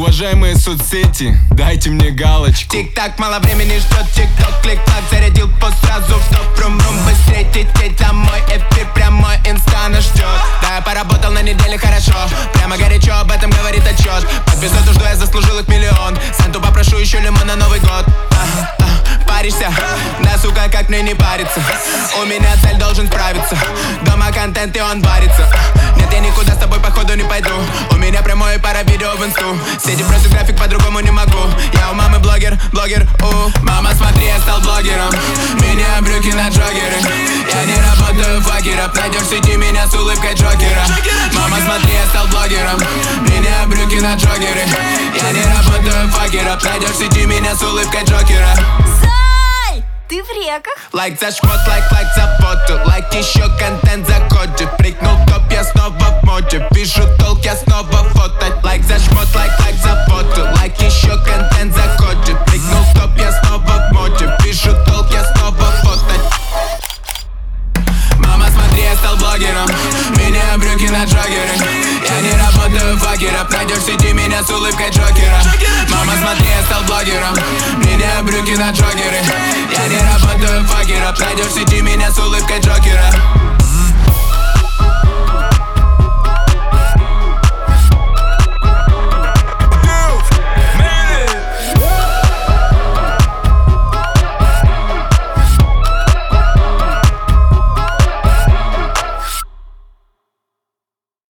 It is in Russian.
Уважаемые соцсети, дайте мне галочку. Тик-так, мало времени ждет тик-ток. Клик-клак, зарядил пост сразу в стоп. Рум-рум, быстрей лететь домой. Эфир прямой, инста нас ждет. Да, я поработал на неделе хорошо. Прямо горячо, об этом говорит отчет. Подписать жду, я заслужил их миллион. Санту попрошу еще лимон на Новый год. Паришься? Да, сука, как мне не париться. У меня цель, должен справиться. Дома контент и он варится. Нет, я никуда с тобой походу не пойду. У меня прямое пара видео в инсту. Сети просят график, по-другому не могу. Я у мамы блогер, Мама, смотри, я стал блогером. Меня брюки на джогеры. Я не работаю факером. Найдешь в сети меня с улыбкой Джокера. Мама, смотри, я стал блогером. Меня брюки на джогеры. Я не работаю факером. Найдешь в сети меня с улыбкой Джокера. Ты в реках? Лайк за шмот, лайк за фото. Лайк еще контент за коде. Прыгнул топ, я снова в моде. Вижу толк, я снова фотать. Лайк за шмот, лайк за фото. Лайк еще контент за коде. Прыгнул топ, я снова в моде. Вижу толк, я снова фотать. Мама, смотри, я стал блогером. Меня брюки на джогеры. Я не работаю факером. Найдешь в сети меня с улыбкой Джокера. Мама, смотри, я стал блогером. Меня брюки на джогеры. Я не работаю факером. Найдешь в сети меня с улыбкой Джокера.